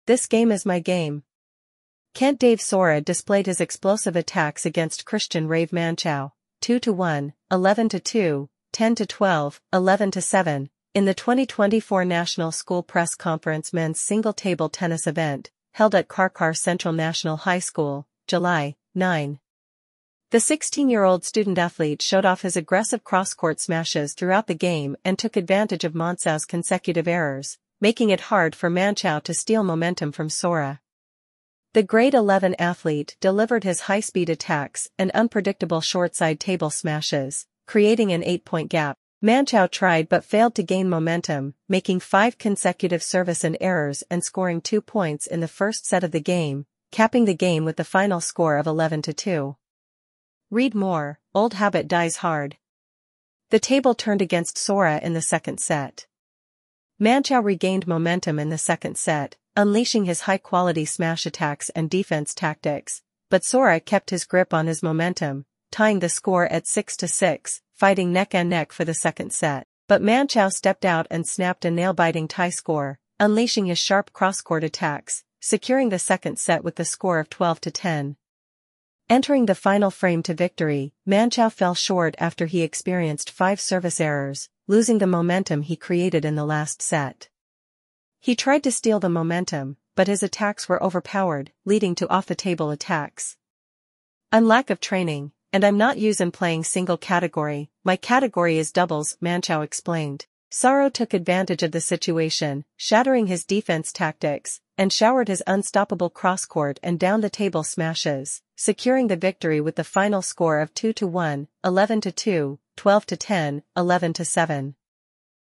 This game is my game. Kent Dave Sora displayed his explosive attacks against Christian Rave Manchow, 2-1, 11-2, 10-12, 11-7, in the 2024 National School Press Conference men's single table tennis event, held at Karkar Central National High School, July 9. The 16-year-old student-athlete showed off his aggressive cross-court smashes throughout the game and took advantage of Manchow's consecutive errors, making it hard for Manchow to steal momentum from Sora. The grade 11 athlete delivered his high-speed attacks and unpredictable short-side table smashes, creating an 8-point gap. Manchow tried but failed to gain momentum, making 5 consecutive service and errors and scoring 2 points in the first set of the game, capping the game with the final score of 11-2. Read more. Old habit dies hard. The table turned against Sora in the second set. Manchow regained momentum in the second set, unleashing his high-quality smash attacks and defense tactics, but Sora kept his grip on his momentum, tying the score at 6-6, fighting neck-and-neck for the second set. But Manchow stepped out and snapped a nail-biting tie score, unleashing his sharp cross-court attacks, securing the second set with the score of 12-10. Entering the final frame to victory, Manchow fell short after he experienced 5 service errors, losing the momentum he created in the last set. He tried to steal the momentum, but his attacks were overpowered, leading to off-the-table attacks. "I'm lack of training, and I'm not used playing single category, my category is doubles," Manchow explained. Sora took advantage of the situation, shattering his defense tactics, and showered his unstoppable cross-court and down-the-table smashes, securing the victory with the final score of 2-1, 11-2, 12-10, 11-7.